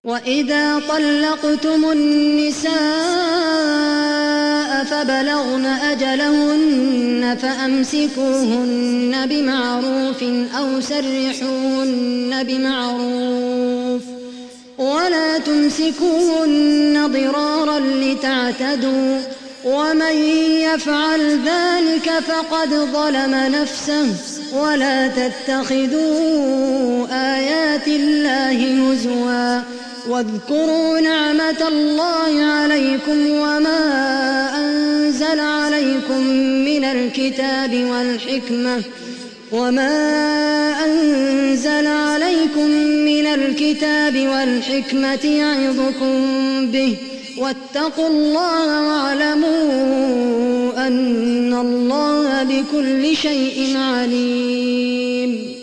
وإذا طلقتم النساء فبلغن أجلهن فأمسكوهن بمعروف أو سرحوهن بمعروف ولا تمسكوهن ضرارا لتعتدوا ومن يفعل ذلك فقد ظلم نفسه ولا تتخذوا آيات الله هزوا واذكروا نعمة الله عليكم وما أنزل عليكم من الكتاب والحكمة يعظكم به واتقوا الله واعلموا أن الله بكل شيء عليم.